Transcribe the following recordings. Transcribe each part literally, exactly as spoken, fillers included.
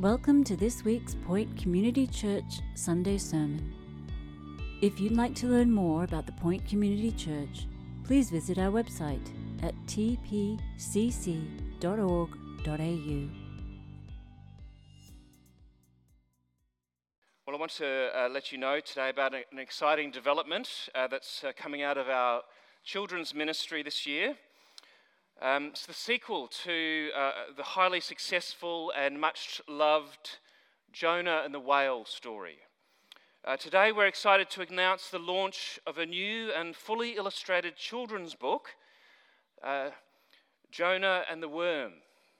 Welcome to this week's Point Community Church Sunday Sermon. If you'd like to learn more about the Point Community Church, please visit our website at t p c c dot org dot a u. Well, I want to uh, let you know today about an exciting development uh, that's uh, coming out of our children's ministry this year. Um, it's the sequel to uh, the highly successful and much loved Jonah and the Whale story. Uh, today we're excited to announce the launch of a new and fully illustrated children's book, uh, Jonah and the Worm.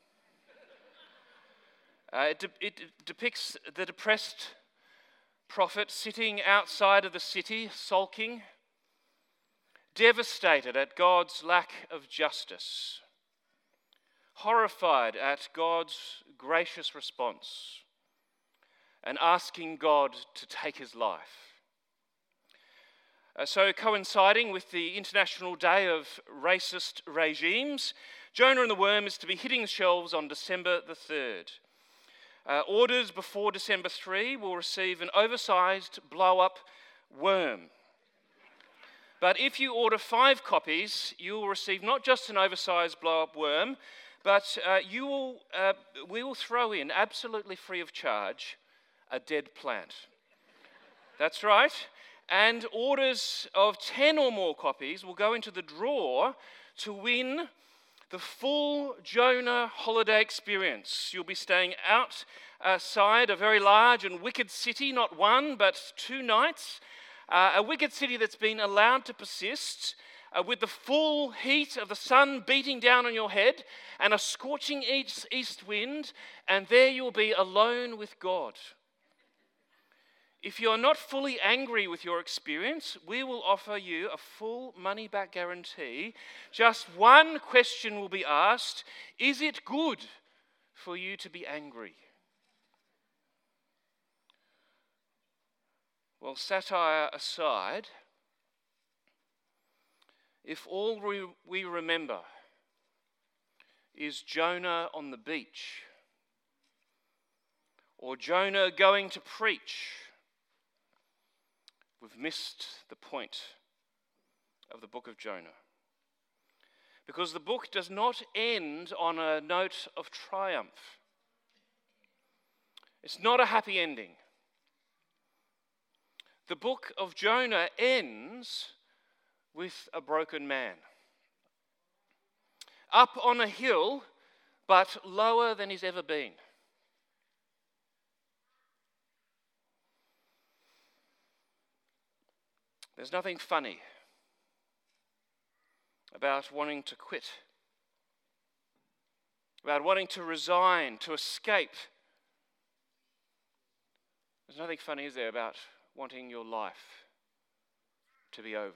Uh, it, de- it depicts the depressed prophet sitting outside of the city, sulking, devastated at God's lack of justice, horrified at God's gracious response, and asking God to take his life. Uh, so coinciding with the International Day of Racist Regimes, Jonah and the Worm is to be hitting the shelves on December the third. Uh, orders before December third will receive an oversized blow-up worm. But if you order five copies, you will receive not just an oversized blow-up worm, but uh, you will, uh, we will throw in, absolutely free of charge, a dead plant. That's right. And orders of ten or more copies will go into the draw to win the full Jonah holiday experience. You'll be staying outside a very large and wicked city, not one, but two nights. Uh, a wicked city that's been allowed to persist uh, with the full heat of the sun beating down on your head and a scorching east, east wind, and there you'll be alone with God. If you're not fully angry with your experience, we will offer you a full money-back guarantee. Just one question will be asked: is it good for you to be angry? Well, satire aside, if all we, we remember is Jonah on the beach, or Jonah going to preach, we've missed the point of the book of Jonah. Because the book does not end on a note of triumph. It's not a happy ending. The book of Jonah ends with a broken man. Up on a hill, but lower than he's ever been. There's nothing funny about wanting to quit, about wanting to resign, to escape. There's nothing funny, is there, about wanting your life to be over.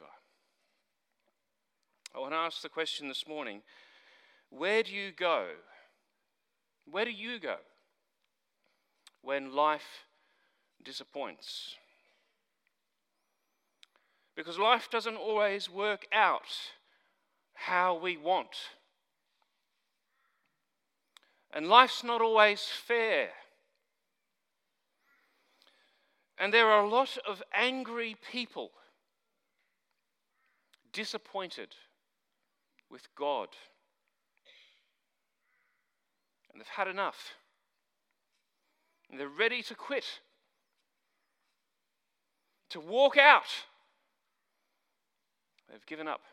I want to ask the question this morning: where do you go? Where do you go when life disappoints? Because life doesn't always work out how we want. And life's not always fair. And there are a lot of angry people, disappointed with God. And they've had enough. And they're ready to quit, to walk out. They've given up.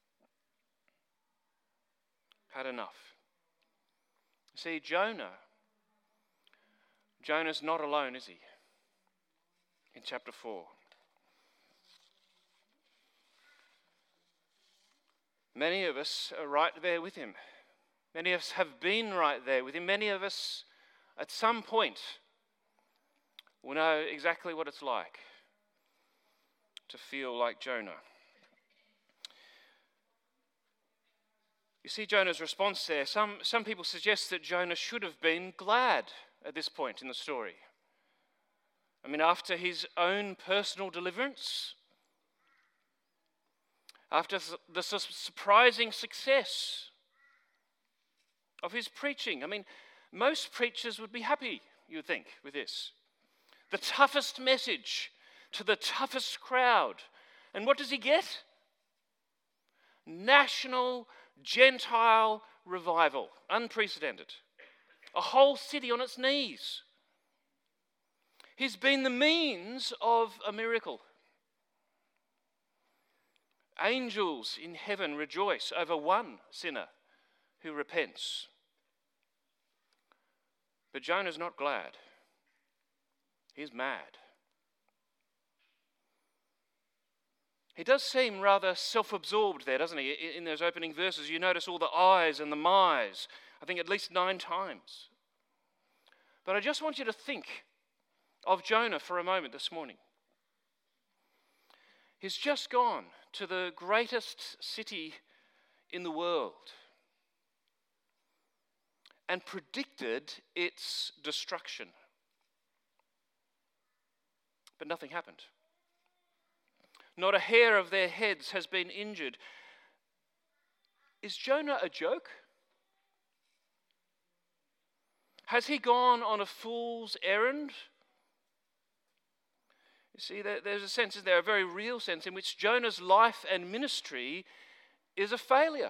Had enough. See, Jonah, Jonah's not alone, is he? In chapter four. Many of us are right there with him. Many of us have been right there with him. Many of us, at some point, will know exactly what it's like to feel like Jonah. You see Jonah's response there. Some, some people suggest that Jonah should have been glad at this point in the story. I mean, after his own personal deliverance, after the surprising success of his preaching. I mean, most preachers would be happy you would think, with this. The toughest message to the toughest crowd. And what does he get? National Gentile revival. Unprecedented. A whole city on its knees. He's been the means of a miracle. Angels in heaven rejoice over one sinner who repents. But Jonah's not glad. He's mad. He does seem rather self-absorbed there, doesn't he? In those opening verses, you notice all the I's and the my's, I think at least nine times. But I just want you to think of Jonah for a moment this morning. He's just gone to the greatest city in the world and predicted its destruction. But nothing happened. Not a hair of their heads has been injured. Is Jonah a joke? Has he gone on a fool's errand? You see, there, there's a sense, isn't there, a very real sense in which Jonah's life and ministry is a failure.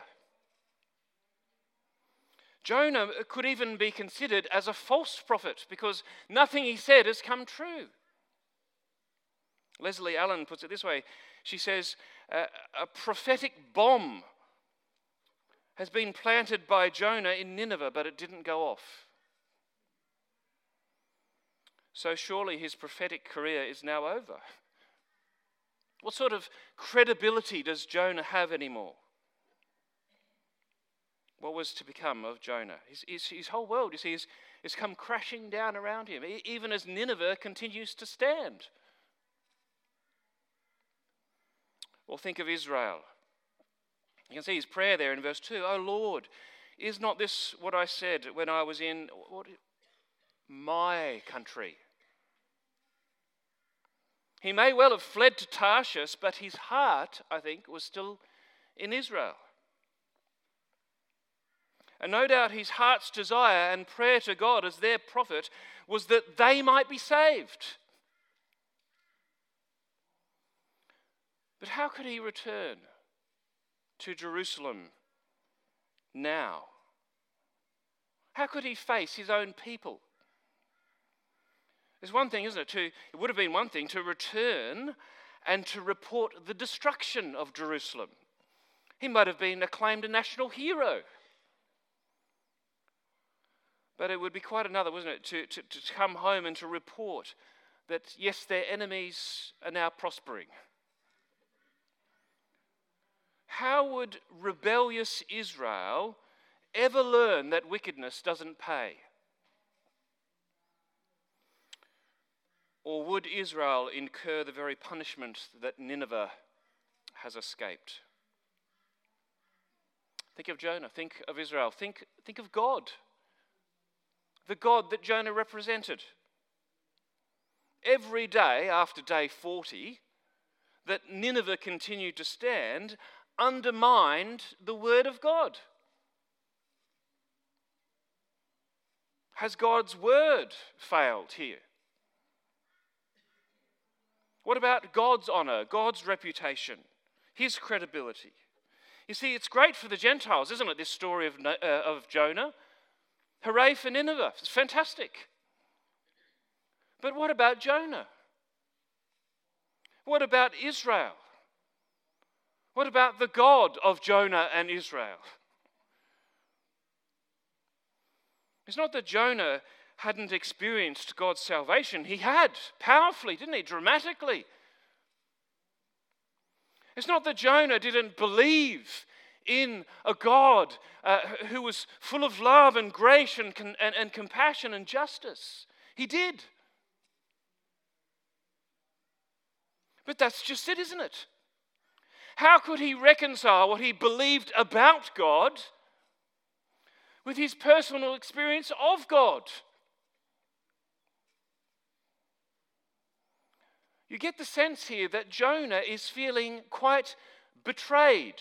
Jonah could even be considered as a false prophet because nothing he said has come true. Leslie Allen puts it this way. She says, uh, a prophetic bomb has been planted by Jonah in Nineveh, but it didn't go off. So surely his prophetic career is now over. What sort of credibility does Jonah have anymore? What was to become of Jonah? His, his, his whole world, you see, has, has come crashing down around him, even as Nineveh continues to stand. Or think of Israel. You can see his prayer there in verse two. Oh Lord, is not this what I said when I was in what, my country? He may well have fled to Tarshish, but his heart, I think, was still in Israel. And no doubt his heart's desire and prayer to God as their prophet was that they might be saved. But how could he return to Jerusalem now? How could he face his own people? There's one thing, isn't it? To, it would have been one thing to return and to report the destruction of Jerusalem. He might have been acclaimed a national hero. But it would be quite another, wasn't it, to, to, to come home and to report that, yes, their enemies are now prospering. How would rebellious Israel ever learn that wickedness doesn't pay? Or would Israel incur the very punishment that Nineveh has escaped? Think of Jonah, think of Israel, think, think of God. The God that Jonah represented. Every day after day forty, that Nineveh continued to stand, undermined the word of God. Has God's word failed here? What about God's honor, God's reputation, his credibility? You see, it's great for the Gentiles, isn't it, this story of, uh, of Jonah? Hooray for Nineveh, it's fantastic. But what about Jonah? What about Israel? What about the God of Jonah and Israel? It's not that Jonah hadn't experienced God's salvation. He had, powerfully, didn't he? Dramatically. It's not that Jonah didn't believe in a God uh, who was full of love and grace and, and, and compassion and justice. He did. But that's just it, isn't it? How could he reconcile what he believed about God with his personal experience of God? You get the sense here that Jonah is feeling quite betrayed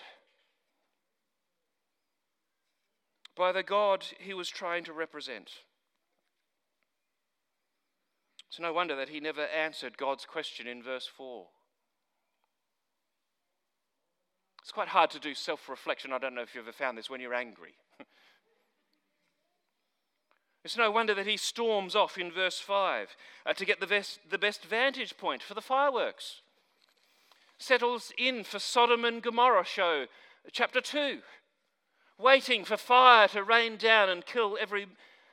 by the God he was trying to represent. It's no wonder that he never answered God's question in verse four. It's quite hard to do self-reflection. I don't know if you've ever found this when you're angry. It's no wonder that he storms off in verse five uh, to get the best, the best vantage point for the fireworks. Settles in for Sodom and Gomorrah show, chapter two. Waiting for fire to rain down and kill every...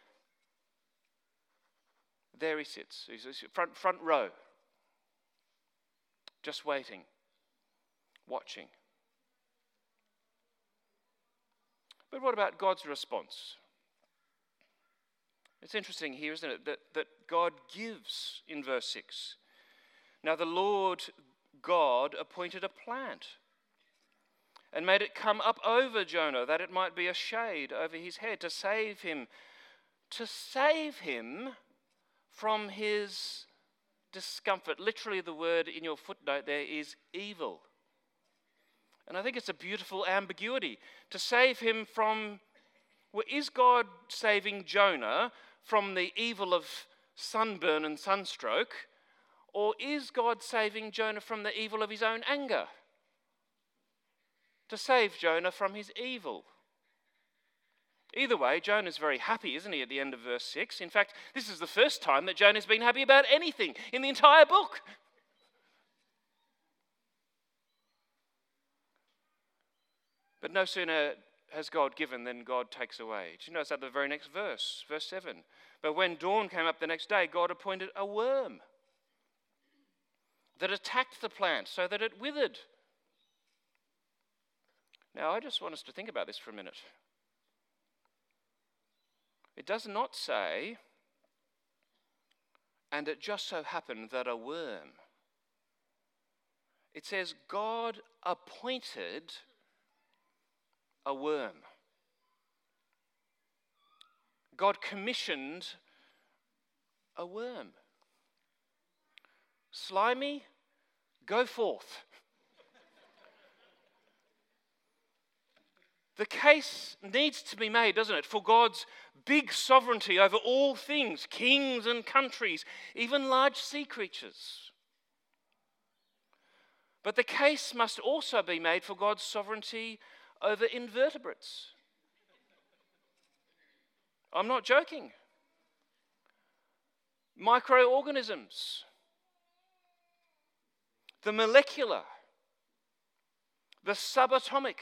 There he sits, he's front, front row. Just waiting, watching. But what about God's response? It's interesting here, isn't it, that, that God gives in verse six. Now the Lord God appointed a plant and made it come up over Jonah, that it might be a shade over his head, to save him, to save him from his discomfort. Literally the word in your footnote there is evil. And I think it's a beautiful ambiguity. To save him from, well, is God saving Jonah from the evil of sunburn and sunstroke, or is God saving Jonah from the evil of his own anger? To save Jonah from his evil. Either way, Jonah's very happy, isn't he, at the end of verse six? In fact, this is the first time that Jonah's been happy about anything in the entire book. But no sooner has God given than God takes away. Do you notice that the very next verse, verse seven? But when dawn came up the next day, God appointed a worm that attacked the plant so that it withered. Now, I just want us to think about this for a minute. It does not say, and it just so happened that a worm. It says God appointed a worm. God commissioned a worm. Slimy, go forth. The case needs to be made, doesn't it, for God's big sovereignty over all things, kings and countries, even large sea creatures. But the case must also be made for God's sovereignty over invertebrates. I'm not joking. Microorganisms, the molecular, the subatomic.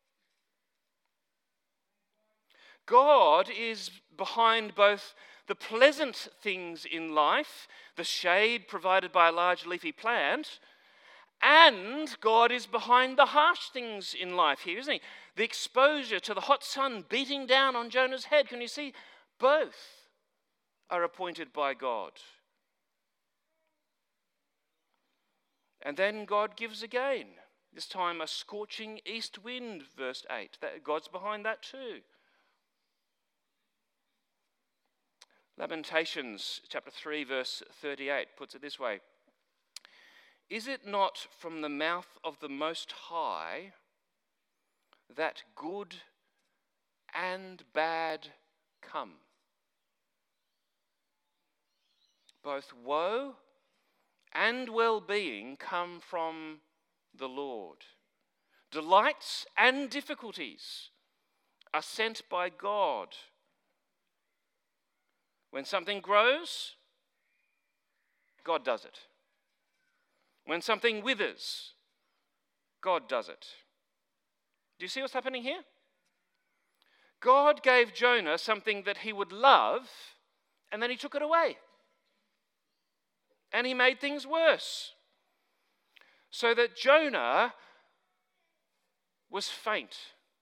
God is behind both the pleasant things in life, the shade provided by a large leafy plant, and God is behind the harsh things in life here, isn't he? The exposure to the hot sun beating down on Jonah's head. Can you see? Both are appointed by God. And then God gives again. This time a scorching east wind, verse eight. That, God's behind that too. Lamentations chapter three, verse thirty-eight puts it this way. Is it not from the mouth of the Most High that good and bad come? Both woe and well-being come from the Lord. Delights and difficulties are sent by God. When something grows, God does it. When something withers, God does it. Do you see what's happening here? God gave Jonah something that he would love, and then he took it away. And he made things worse. So that Jonah was faint.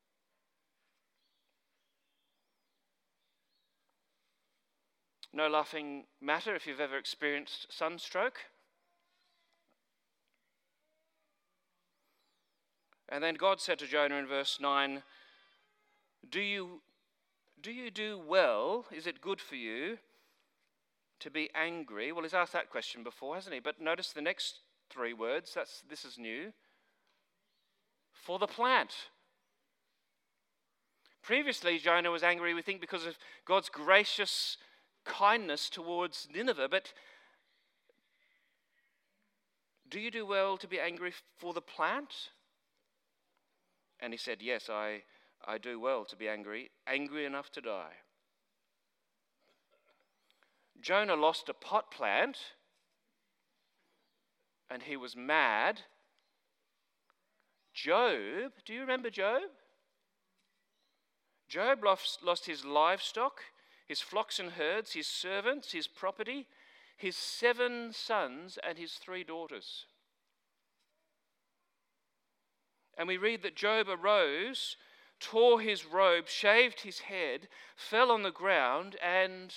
No laughing matter if you've ever experienced sunstroke. And then God said to Jonah in verse nine, Do you, do you do well? Is it good for you to be angry? Well, he's asked that question before, hasn't he? But notice the next three words. That's this is new. For the plant. Previously, Jonah was angry, we think, because of God's gracious kindness towards Nineveh. But do you do well to be angry for the plant? And he said, yes, I, I do well to be angry, angry enough to die. Jonah lost a pot plant and he was mad. Job, do you remember Job? Job lost, lost his livestock, his flocks and herds, his servants, his property, his seven sons and his three daughters. And we read that Job arose, tore his robe, shaved his head, fell on the ground and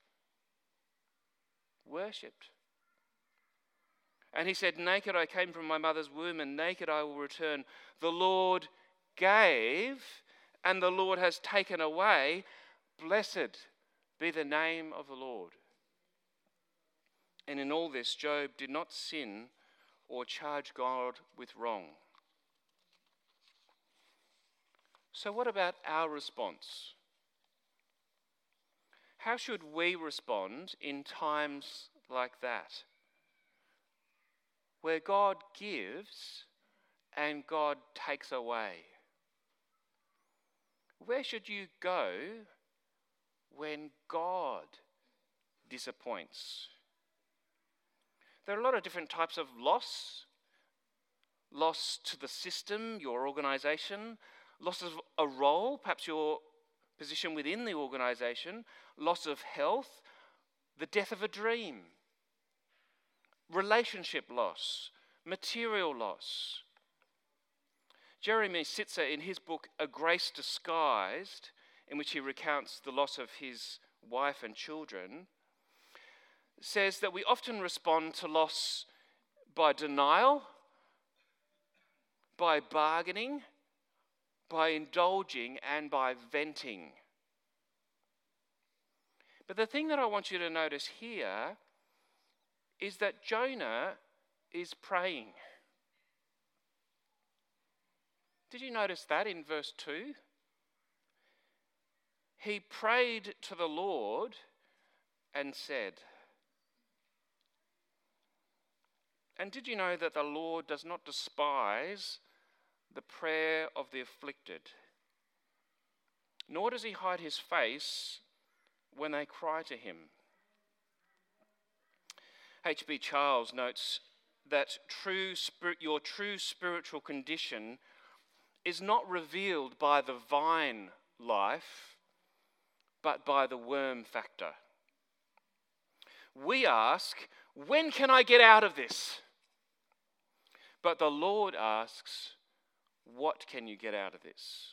worshipped. And he said, naked I came from my mother's womb, and naked I will return. The Lord gave, and the Lord has taken away. Blessed be the name of the Lord. And in all this, Job did not sin or charge God with wrong. So what about our response? How should we respond in times like that, where God gives and God takes away? Where should you go when God disappoints? There are a lot of different types of loss. Loss to the system, your organisation, loss of a role, perhaps your position within the organisation, loss of health, the death of a dream, relationship loss, material loss. Jeremy Sitzer, in his book A Grace Disguised, in which he recounts the loss of his wife and children, says that we often respond to loss by denial, by bargaining, by indulging, and by venting. But the thing that I want you to notice here is that Jonah is praying. Did you notice that in verse two? He prayed to the Lord and said. And did you know that the Lord does not despise the prayer of the afflicted, nor does he hide his face when they cry to him? H B Charles notes that true spirit, your true spiritual condition is not revealed by the vine life, but by the worm factor. We ask, when can I get out of this? But the Lord asks, what can you get out of this?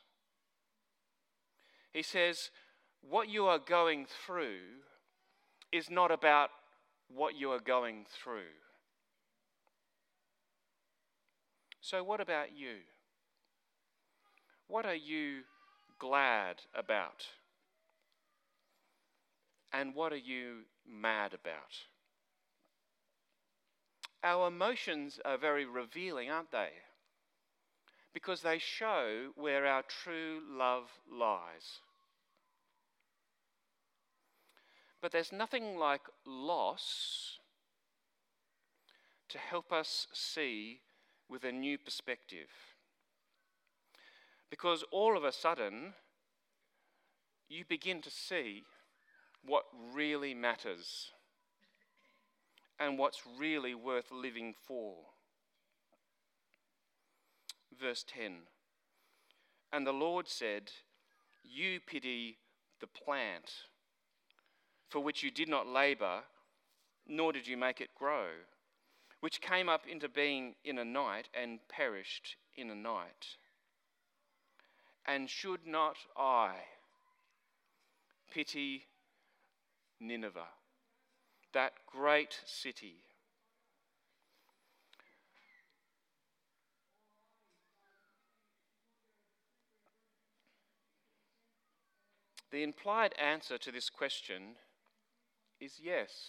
He says, what you are going through is not about what you are going through. So what about you? What are you glad about? And what are you mad about? Our emotions are very revealing, aren't they? Because they show where our true love lies. But there's nothing like loss to help us see with a new perspective. Because all of a sudden, you begin to see what really matters and what's really worth living for. Verse ten, and the Lord said, you pity the plant, for which you did not labour, nor did you make it grow, which came up into being in a night and perished in a night. And should not I pity Nineveh, that great city? The implied answer to this question is yes.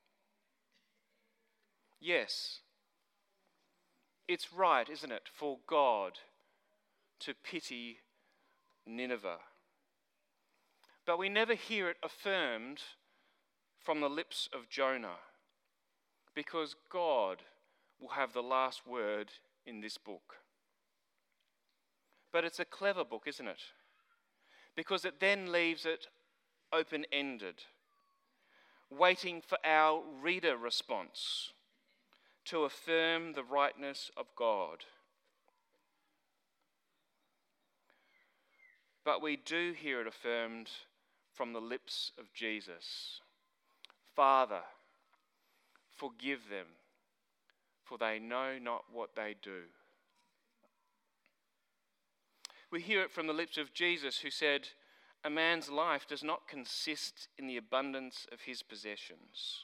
Yes. It's right, isn't it, for God to pity Nineveh. But we never hear it affirmed from the lips of Jonah, because God will have the last word in this book. But it's a clever book, isn't it? Because it then leaves it open-ended, waiting for our reader response to affirm the rightness of God. But we do hear it affirmed from the lips of Jesus. Father, forgive them, for they know not what they do. We hear it from the lips of Jesus, who said, a man's life does not consist in the abundance of his possessions.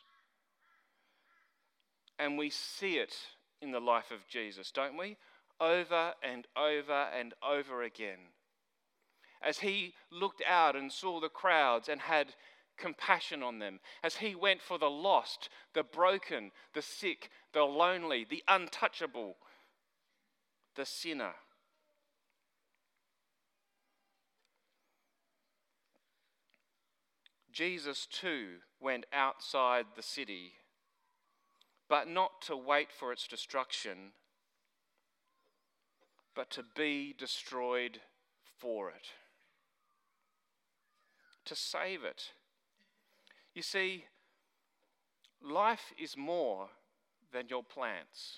And we see it in the life of Jesus, don't we? Over and over and over again. As he looked out and saw the crowds and had compassion on them, as he went for the lost, the broken, the sick, the lonely, the untouchable, the sinner. Jesus too went outside the city, but not to wait for its destruction, but to be destroyed for it, to save it. You see, life is more than your plants.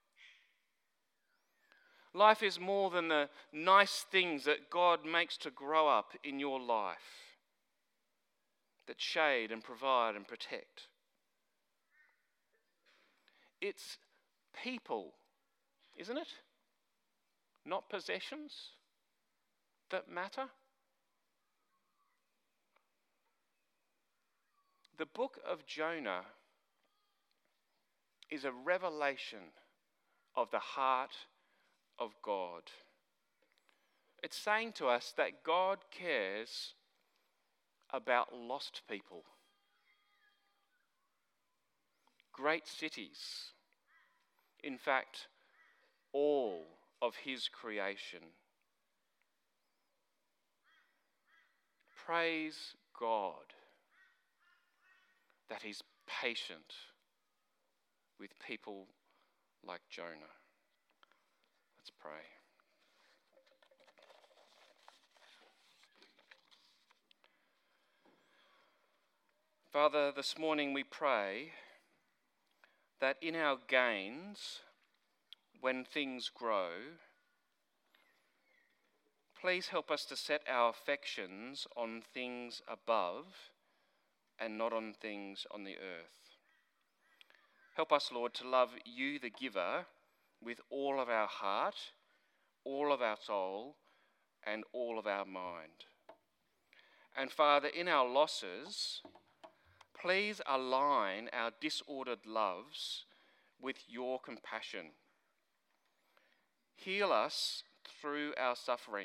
Life is more than the nice things that God makes to grow up in your life, that shade and provide and protect. It's people, isn't it? Not possessions that matter. The book of Jonah is a revelation of the heart of God. It's saying to us that God cares about lost people. Great cities, in fact, all of his creation. Praise God that he's patient with people like Jonah. Let's pray. Father, this morning we pray that in our gains, when things grow, please help us to set our affections on things above and not on things on the earth. Help us, Lord, to love you, the giver, with all of our heart, all of our soul, and all of our mind. And Father, in our losses, please align our disordered loves with your compassion. Heal us through our suffering.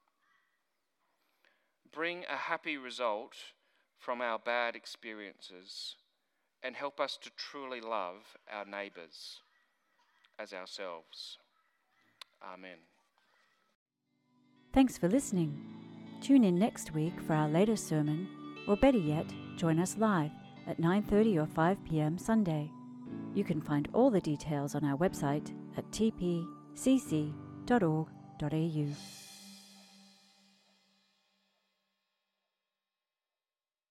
Bring a happy result from our bad experiences, and help us to truly love our neighbours as ourselves. Amen. Thanks for listening. Tune in next week for our latest sermon, or better yet, join us live at nine thirty or five p.m. Sunday. You can find all the details on our website at t p c c dot org dot a u.